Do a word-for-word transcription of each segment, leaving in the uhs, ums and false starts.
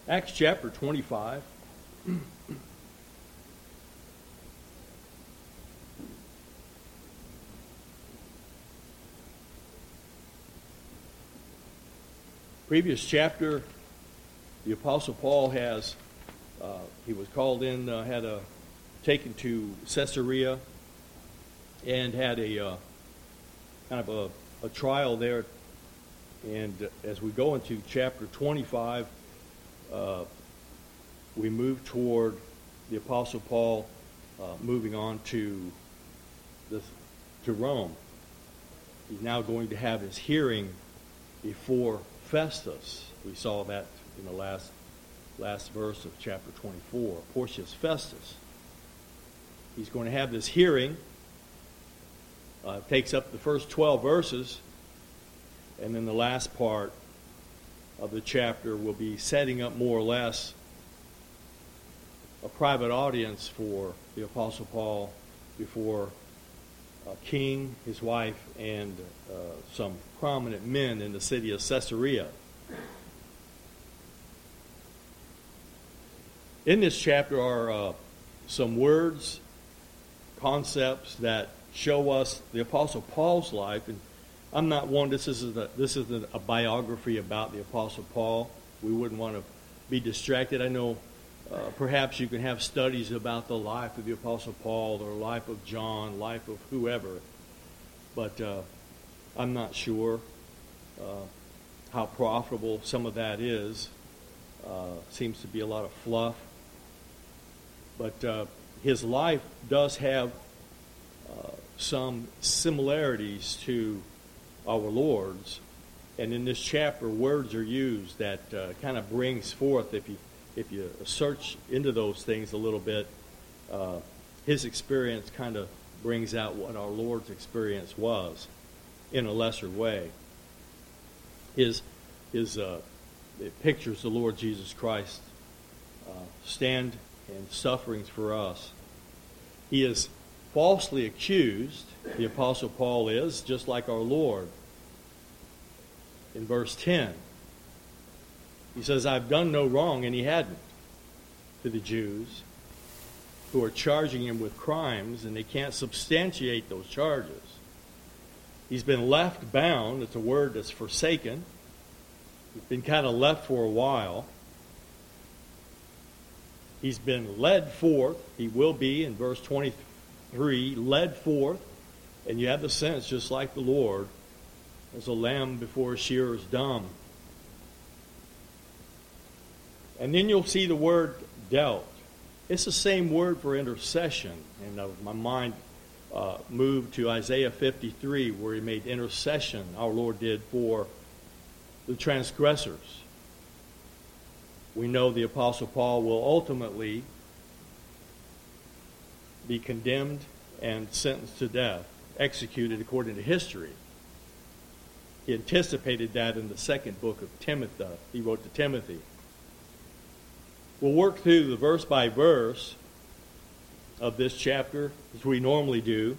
Acts chapter twenty-five. Previous chapter, the Apostle Paul has, uh, he was called in, uh, had a, taken to Caesarea, and had a uh, kind of a, a trial there. And as we go into chapter twenty-five, uh, we move toward the Apostle Paul uh, moving on to the, to Rome. He's now going to have his hearing before Festus. We saw that in the last last verse of chapter twenty-four. Porcius Festus. He's going to have this hearing. Uh, takes up the first twelve verses, and then the last part of the chapter will be setting up more or less a private audience for the Apostle Paul before a king, his wife, and uh, some prominent men in the city of Caesarea. In this chapter are uh, some words, concepts that show us the Apostle Paul's life. And I'm not one, this isn't a, this isn't a biography about the Apostle Paul. We wouldn't want to be distracted. I know uh, perhaps you can have studies about the life of the Apostle Paul or life of John, life of whoever. But uh, I'm not sure uh, how profitable some of that is. Uh, seems to be a lot of fluff. But uh, his life does have uh, some similarities to our Lord's. And in this chapter, words are used that uh, kind of brings forth, if you if you search into those things a little bit, uh, his experience kind of brings out what our Lord's experience was in a lesser way. His his uh, it pictures the Lord Jesus Christ uh, stand and sufferings for us. He is falsely accused, the Apostle Paul is, just like our Lord. In verse ten, he says, I've done no wrong, and he hadn't, to the Jews who are charging him with crimes, and they can't substantiate those charges. He's been left bound. It's a word that's forsaken. He's been kind of left for a while. He's been led forth. He will be, in verse twenty-three, led forth. And you have the sense, just like the Lord, as a lamb before a shearer is dumb. And then you'll see the word dealt. It's the same word for intercession. And uh, my mind uh, moved to Isaiah fifty-three, where he made intercession, our Lord did, for the transgressors. We know the Apostle Paul will ultimately be condemned and sentenced to death, executed according to history. He anticipated that in the second book of Timothy. He wrote to Timothy. We'll work through the verse by verse of this chapter, as we normally do.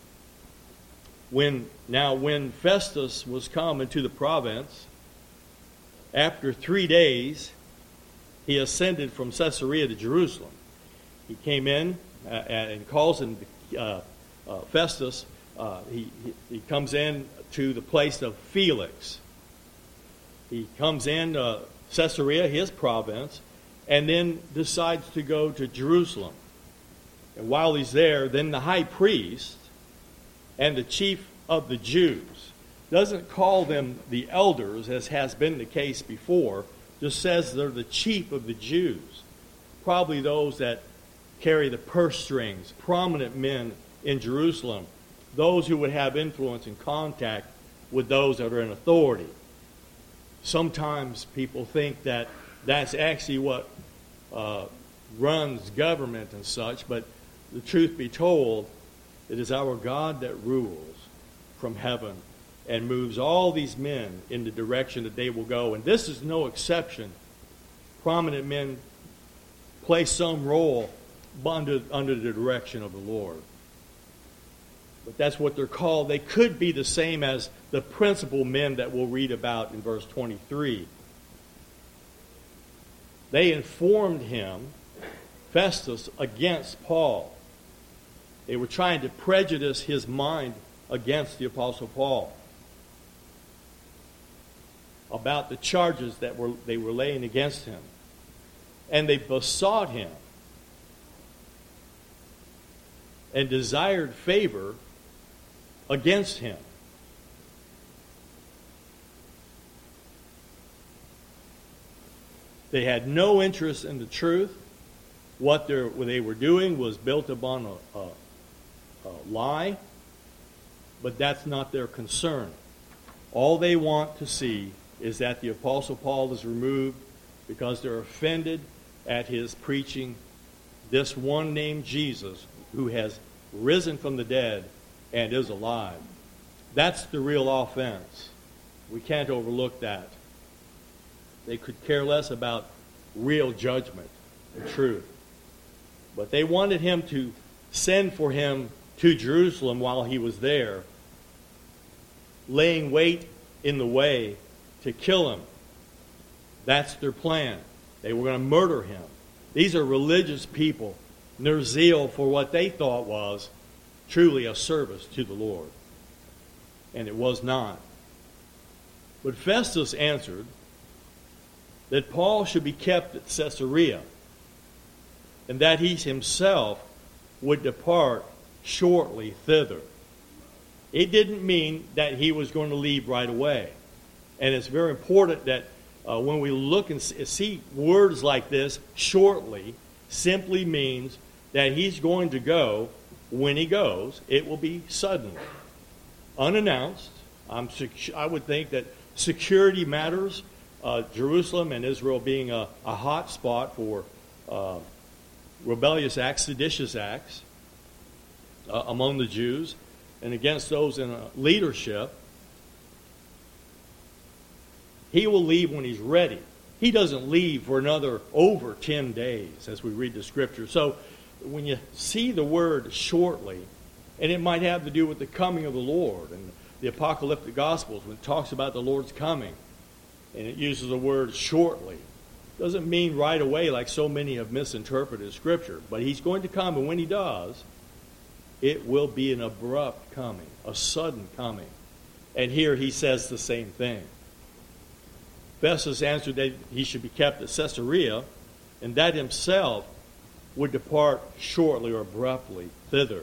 When now, when Festus was come into the province, after three days, he ascended from Caesarea to Jerusalem. He came in uh, and calls him uh, uh, Festus. Uh, he, he, he comes in to the place of Felix. He comes in uh, Caesarea, his province, and then decides to go to Jerusalem. And while he's there, then the high priest and the chief of the Jews doesn't call them the elders, as has been the case before, just says they're the chief of the Jews. Probably those that carry the purse strings, prominent men in Jerusalem, those who would have influence and contact with those that are in authority. Sometimes people think that that's actually what uh, runs government and such, but the truth be told, it is our God that rules from heaven and moves all these men in the direction that they will go. And this is no exception. Prominent men play some role under, under the direction of the Lord. But that's what they're called. They could be the same as the principal men that we'll read about in verse twenty-three. they informed him, Festus, against Paul. They were trying to prejudice his mind against the Apostle Paul about the charges that were they were laying against him. And they besought him and desired favor against him. They had no interest in the truth. What, what they were doing was built upon a, a, a lie, but that's not their concern. All they want to see is that the Apostle Paul is removed because they're offended at his preaching this one named Jesus, who has risen from the dead and is alive. That's the real offense. We can't overlook that. They could care less about real judgment and truth. But they wanted him to send for him to Jerusalem while he was there, laying wait in the way to kill him. That's their plan. They were going to murder him. These are religious people, and their zeal for what they thought was truly a service to the Lord. And it was not. But Festus answered that Paul should be kept at Caesarea, and that he himself would depart shortly thither. It didn't mean that he was going to leave right away. And it's very important that uh, when we look and see words like this, shortly, simply means that he's going to go. When he goes, it will be sudden, unannounced. I'm sec- I would think that security matters. Uh, Jerusalem and Israel being a, a hot spot for uh, rebellious acts, seditious acts uh, among the Jews and against those in uh, leadership. He will leave when he's ready. He doesn't leave for another over ten days as we read the Scripture. So when you see the word shortly, and it might have to do with the coming of the Lord and the apocalyptic Gospels when it talks about the Lord's coming, and it uses the word shortly. Doesn't mean right away like so many have misinterpreted Scripture. But he's going to come, and when he does, it will be an abrupt coming, a sudden coming. And here he says the same thing. Festus answered that he should be kept at Caesarea, and that himself would depart shortly or abruptly thither.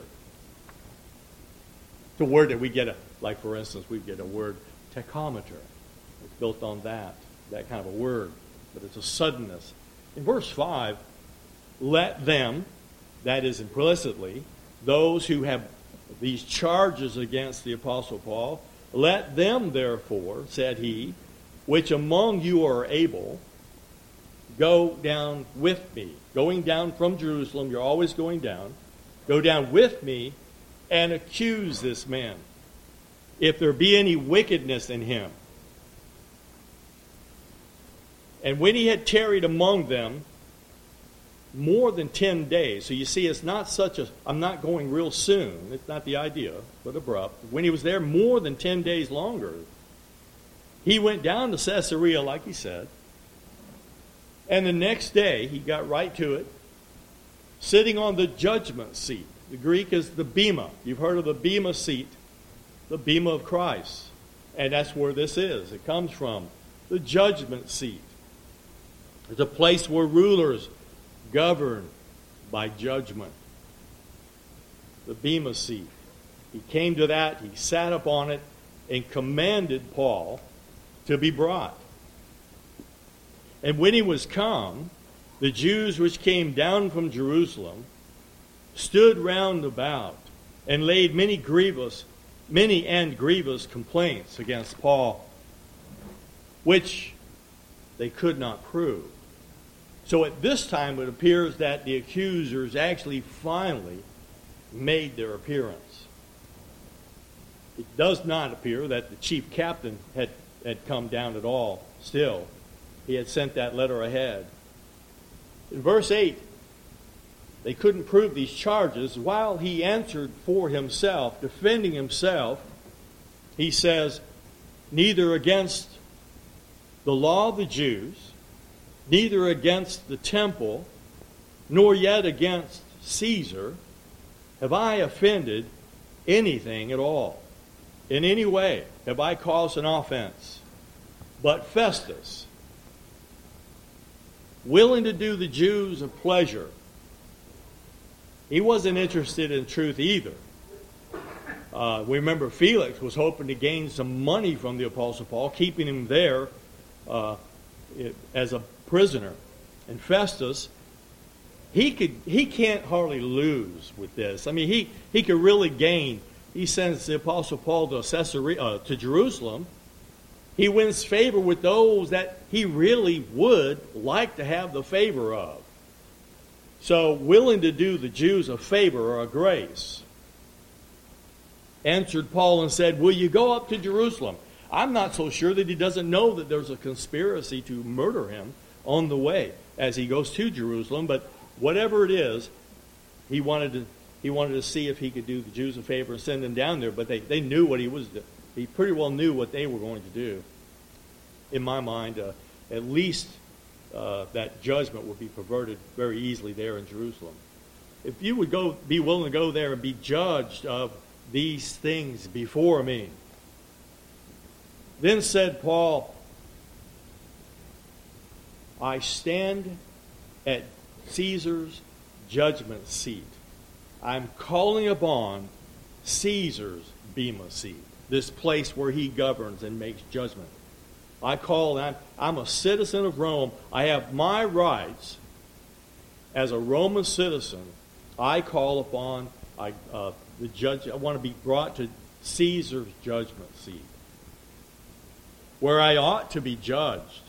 The word that we get, a, like for instance, we get a word tachometer. It's built on that, that kind of a word. But it's a suddenness. In verse five, let them, that is implicitly, those who have these charges against the Apostle Paul, let them therefore, said he, which among you are able, go down with me. Going down from Jerusalem, you're always going down. Go down with me and accuse this man, if there be any wickedness in him. And when he had tarried among them more than ten days, so you see it's not such a, I'm not going real soon, it's not the idea, but abrupt. When he was there more than ten days longer, he went down to Caesarea, like he said, and the next day he got right to it, sitting on the judgment seat. The Greek is the bema. You've heard of the bema seat, the bema of Christ. And that's where this is. It comes from the judgment seat. It's a place where rulers govern by judgment. The bema seat. He came to that, he sat upon it, and commanded Paul to be brought. And when he was come, the Jews which came down from Jerusalem stood round about and laid many grievous, many and grievous complaints against Paul, which they could not prove. So at this time it appears that the accusers actually finally made their appearance. It does not appear that the chief captain had, had come down at all still. He had sent that letter ahead. In verse eight, they couldn't prove these charges. While he answered for himself, defending himself, he says, neither against the law of the Jews, neither against the temple, nor yet against Caesar, have I offended anything at all. In any way have I caused an offense. But Festus, willing to do the Jews a pleasure, he wasn't interested in truth either. Uh, we remember Felix was hoping to gain some money from the Apostle Paul, keeping him there uh, it, as a prisoner. And Festus, he could he can't hardly lose with this. I mean, he, he could really gain. He sends the Apostle Paul to Caesarea, uh, to Jerusalem. He wins favor with those that he really would like to have the favor of. So, willing to do the Jews a favor or a grace, answered Paul and said, will you go up to Jerusalem? I'm not so sure that he doesn't know that there's a conspiracy to murder him on the way as he goes to Jerusalem, but whatever it is, he wanted to he wanted to see if he could do the Jews a favor and send them down there, but they, they knew what he was doing. He pretty well knew what they were going to do. In my mind, uh, at least uh, that judgment would be perverted very easily there in Jerusalem. If you would go, be willing to go there and be judged of these things before me. Then said Paul, I stand at Caesar's judgment seat. I'm calling upon Caesar's bema seat, this place where he governs and makes judgment. I call, I'm, I'm a citizen of Rome. I have my rights as a Roman citizen. I call upon I, uh, the judge. I want to be brought to Caesar's judgment seat, where I ought to be judged.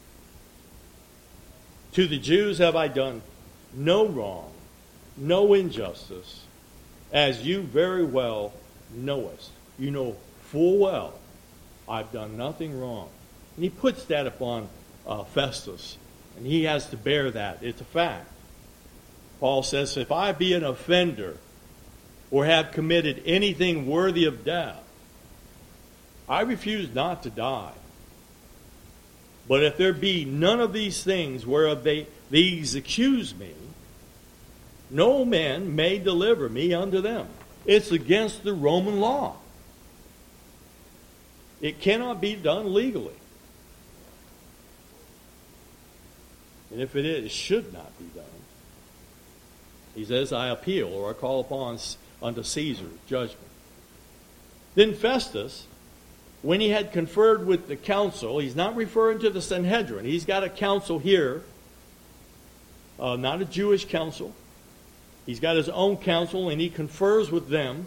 To the Jews have I done no wrong, no injustice, as you very well knowest. You know full well I've done nothing wrong. And he puts that upon uh, Festus, and he has to bear that. It's a fact. Paul says, if I be an offender or have committed anything worthy of death, I refuse not to die. But if there be none of these things whereof they, these accuse me, no man may deliver me unto them. It's against the Roman law. It cannot be done legally. And if it is, it should not be done. He says, I appeal, or I call upon unto Caesar's judgment. Then Festus, when he had conferred with the council, he's not referring to the Sanhedrin. He's got a council here, uh, not a Jewish council. He's got his own council, and he confers with them.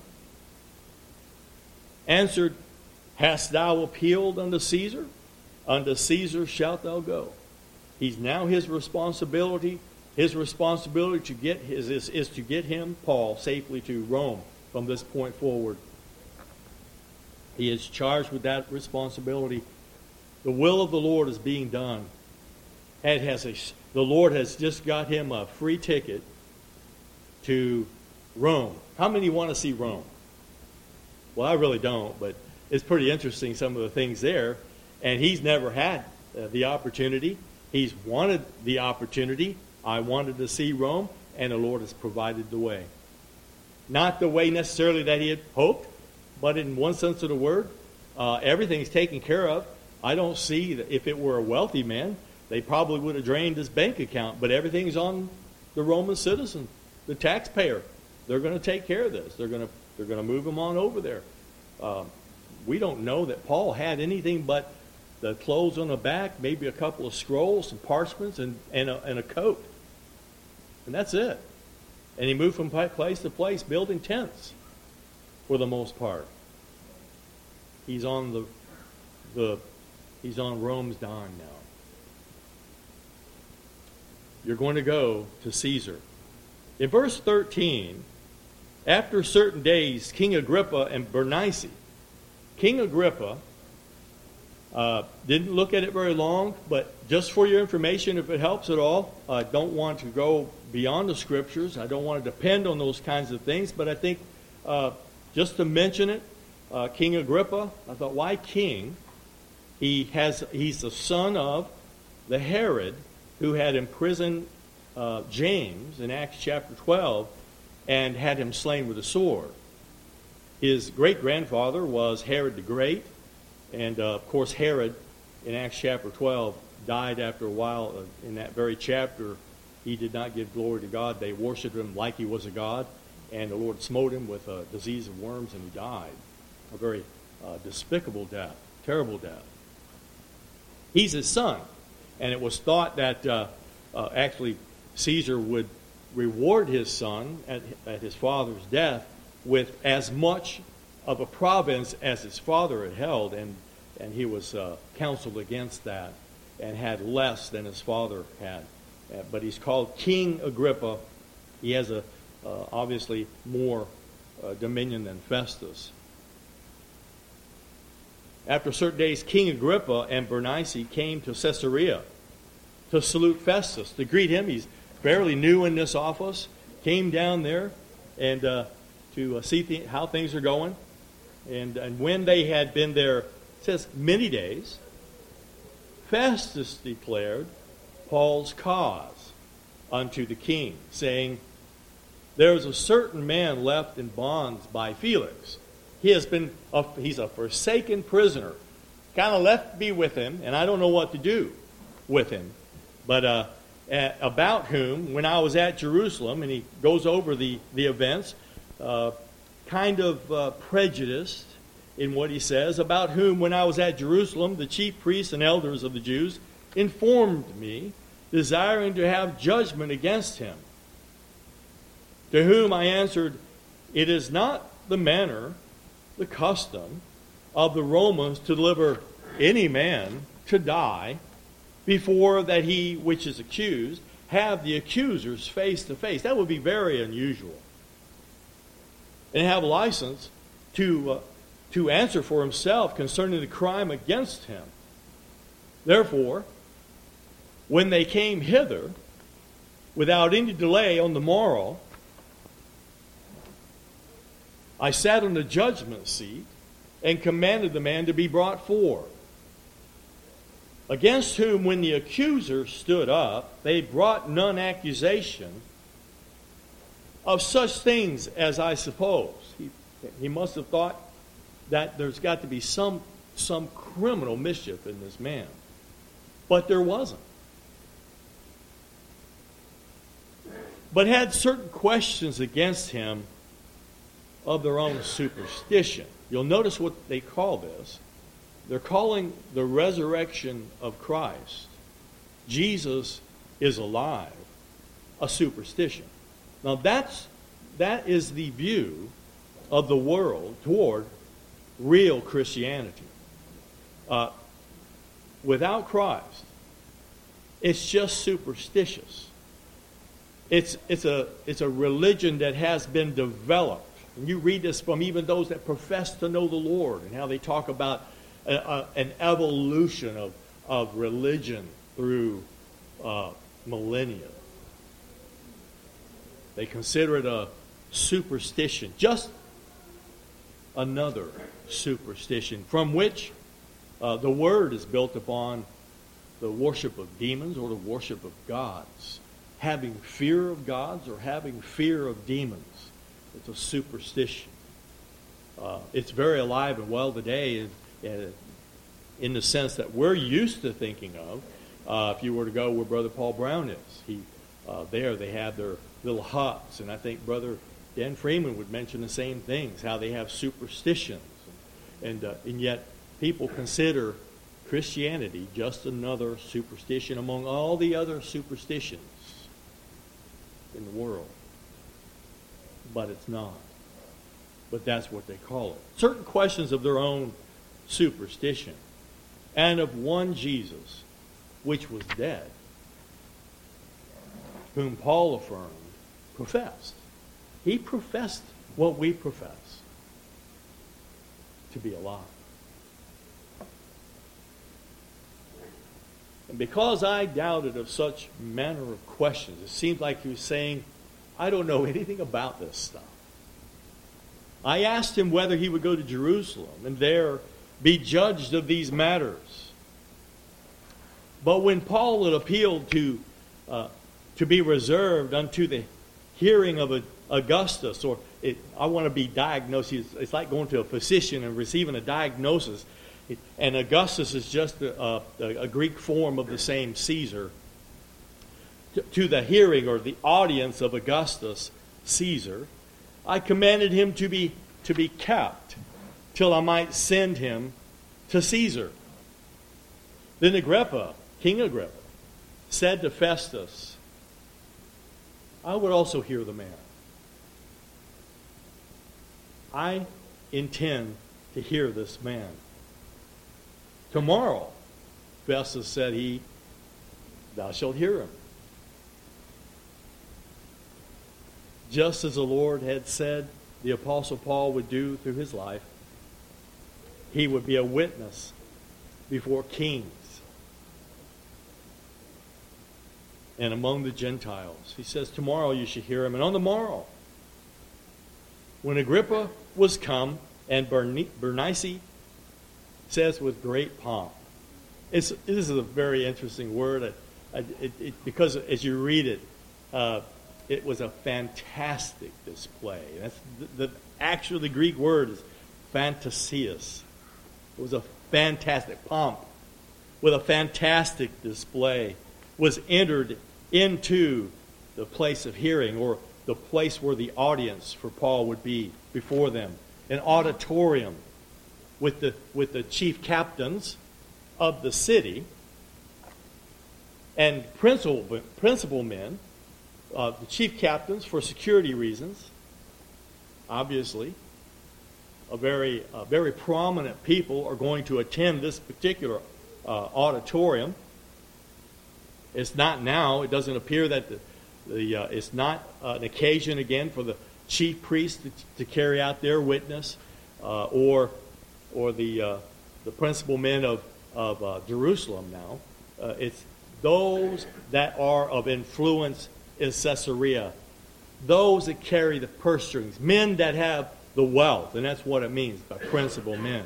Answered, hast thou appealed unto Caesar? Unto Caesar shalt thou go. He's now his responsibility. His responsibility to get his is, is to get him, Paul, safely to Rome from this point forward. He is charged with that responsibility. The will of the Lord is being done. And has a, the Lord has just got him a free ticket to Rome. How many want to see Rome? Well, I really don't, but it's pretty interesting, some of the things there. And he's never had uh, the opportunity. He's wanted the opportunity. I wanted to see Rome, and the Lord has provided the way. Not the way necessarily that he had hoped, but in one sense of the word, uh, everything's taken care of. I don't see that if it were a wealthy man, they probably would have drained his bank account, but everything's on the Roman citizen, the taxpayer. They're going to take care of this. They're going to they're going to move him on over there. Um, we don't know that Paul had anything but the clothes on the back, maybe a couple of scrolls, some parchments, and, and, a, and a coat. And that's it. And he moved from place to place, building tents for the most part. He's on the the he's on Rome's dime now. You're going to go to Caesar. In verse thirteen, after certain days, King Agrippa and Bernice. King Agrippa uh, didn't look at it very long, but just for your information, if it helps at all, I don't want to go beyond the Scriptures. I don't want to depend on those kinds of things, but I think uh, just to mention it, uh, King Agrippa, I thought, why king? He has he's the son of the Herod who had imprisoned uh, James in Acts chapter twelve and had him slain with a sword. His great-grandfather was Herod the Great, and uh, of course Herod in Acts chapter twelve died after a while. Uh, in that very chapter, he did not give glory to God. They worshipped him like he was a god, and the Lord smote him with a disease of worms, and he died. A very uh, despicable death, terrible death. He's his son, and it was thought that uh, uh, actually Caesar would reward his son at, at his father's death with as much of a province as his father had held, and, and he was uh, counseled against that and had less than his father had. Uh, but he's called King Agrippa. He has a uh, obviously more uh, dominion than Festus. After certain days, King Agrippa and Bernice came to Caesarea to salute Festus, to greet him. He's fairly new in this office. Came down there and uh, to uh, see th- how things are going. And, and when they had been there, it says many days, Festus declared Paul's cause unto the king, saying, there is a certain man left in bonds by Felix. He has been, a, he's a forsaken prisoner. Kind of left me with him, and I don't know what to do with him. But uh, about whom, when I was at Jerusalem, and he goes over the, the events, uh, kind of uh, prejudiced in what he says, about whom, when I was at Jerusalem, the chief priests and elders of the Jews informed me, desiring to have judgment against him. To whom I answered, it is not the manner, the custom of the Romans to deliver any man to die before that he which is accused have the accusers face to face. That would be very unusual. And have license to uh, to answer for himself concerning the crime against him. Therefore, when they came hither, without any delay on the morrow, I sat on the judgment seat and commanded the man to be brought forth, against whom, when the accuser stood up, they brought none accusation of such things as I suppose. He, he must have thought that there's got to be some, some criminal mischief in this man. But there wasn't. But had certain questions against him of their own superstition. You'll notice what they call this. They're calling the resurrection of Christ, Jesus is alive, a superstition. Now that's that is the view of the world toward real Christianity. Uh, without Christ, it's just superstitious. It's it's a it's a religion that has been developed. And you read this from even those that profess to know the Lord, and how they talk about a, a, an evolution of, of religion through uh, millennia. They consider it a superstition, just another superstition, from which uh, the word is built upon the worship of demons or the worship of gods. Having fear of gods or having fear of demons. It's a superstition. Uh, it's very alive and well today in, in the sense that we're used to thinking of. Uh, if you were to go where Brother Paul Brown is, he uh, there they have their little huts, and I think Brother Dan Freeman would mention the same things, how they have superstitions, and uh, and yet people consider Christianity just another superstition among all the other superstitions in the world. But it's not. But that's what they call it. Certain questions of their own superstition. And of one Jesus, which was dead, whom Paul affirmed, professed. He professed what we profess, to be alive. And because I doubted of such manner of questions, it seemed like he was saying, I don't know anything about this stuff. I asked him whether he would go to Jerusalem and there be judged of these matters. But when Paul had appealed to uh, to be reserved unto the hearing of a, Augustus, or it, I want to be diagnosed. It's, it's like going to a physician and receiving a diagnosis. It, and Augustus is just a, a, a Greek form of the same Caesar. To, to the hearing or the audience of Augustus Caesar, I commanded him to be to be kept till I might send him to Caesar. Then Agrippa, King Agrippa, said to Festus, I would also hear the man. I intend to hear this man. Tomorrow, Festus said he, thou shalt hear him. Just as the Lord had said the Apostle Paul would do through his life, he would be a witness before kings and among the Gentiles. He says, tomorrow you should hear him. And on the morrow, when Agrippa was come, and Bernice says with great pomp. It's, this is a very interesting word. I, I, it, it, because as you read it, uh, it was a fantastic display. That's the, the actual the Greek word is fantasias. It was a fantastic pomp with a fantastic display was entered into the place of hearing, or the place where the audience for Paul would be before them, an auditorium with the with the chief captains of the city and principal principal men, uh, the chief captains for security reasons. Obviously, a very uh, very prominent people are going to attend this particular uh, auditorium. It's not now. It doesn't appear that the, the uh, it's not uh, an occasion again for the chief priests to, to carry out their witness, uh, or or the uh, the principal men of of uh, Jerusalem. Now, uh, it's those that are of influence in Caesarea, those that carry the purse strings, men that have the wealth, and that's what it means by principal men.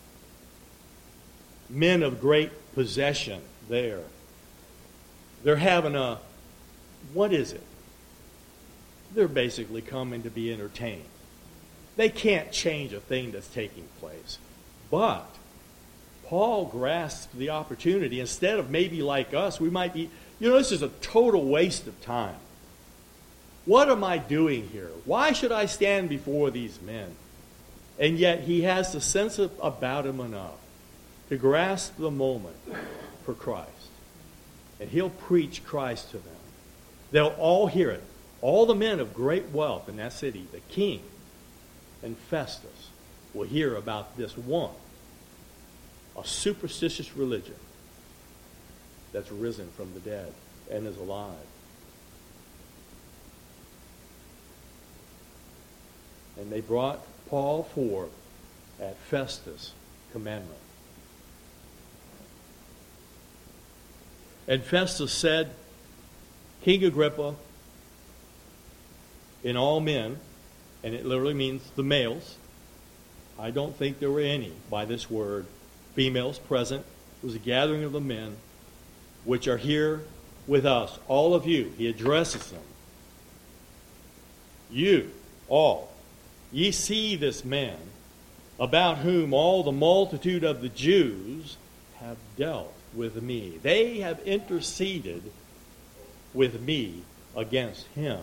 Men of great possession there. They're having a, what is it? They're basically coming to be entertained. They can't change a thing that's taking place. But Paul grasped the opportunity. Instead of maybe like us, we might be, you know, this is a total waste of time. What am I doing here? Why should I stand before these men? And yet he has the sense of, about him enough to grasp the moment for Christ. And he'll preach Christ to them. They'll all hear it. All the men of great wealth in that city, the king and Festus, will hear about this one, a superstitious religion that's risen from the dead and is alive. And they brought Paul forth at Festus' commandment. And Festus said, King Agrippa, in all men, and it literally means the males, I don't think there were any, by this word, females present. It was a gathering of the men which are here with us, all of you. He addresses them. You, all, ye see this man, about whom all the multitude of the Jews have dealt with me. They have interceded with me against him,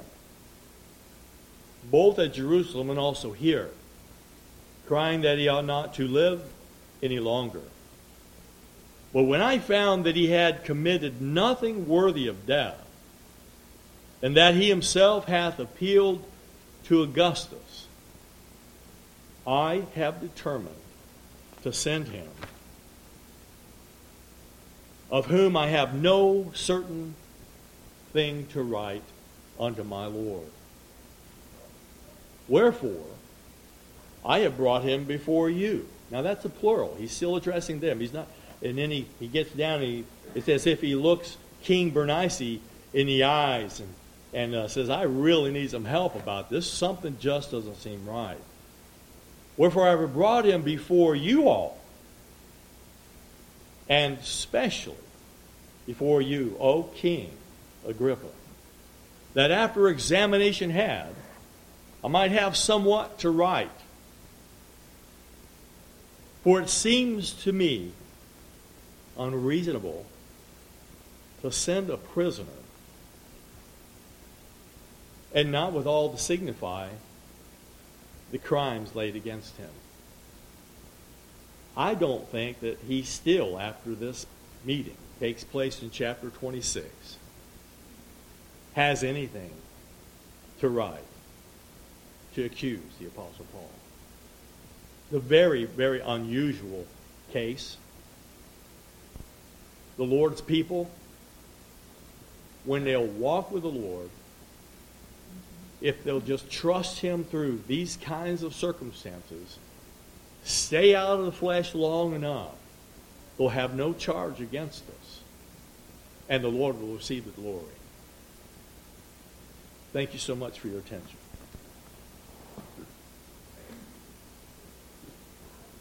both at Jerusalem and also here, crying that he ought not to live any longer. But when I found that he had committed nothing worthy of death, and that he himself hath appealed to Augustus, I have determined to send him, of whom I have no certain thing to write unto my Lord. Wherefore, I have brought him before you. Now that's a plural. He's still addressing them. He's not, and then he, he gets down and he, it's as if he looks King Bernice in the eyes and, and uh, says, I really need some help about this. Something just doesn't seem right. Wherefore I have brought him before you all, and especially before you, O King Agrippa, that after examination had, I might have somewhat to write. For it seems to me unreasonable to send a prisoner and not withal to signify the crimes laid against him. I don't think that he still, after this meeting takes place in chapter twenty-six, has anything to write to accuse the Apostle Paul. The very, very unusual case. The Lord's people, when they'll walk with the Lord, if they'll just trust Him through these kinds of circumstances, stay out of the flesh long enough, they'll have no charge against us. And the Lord will receive the glory. Thank you so much for your attention.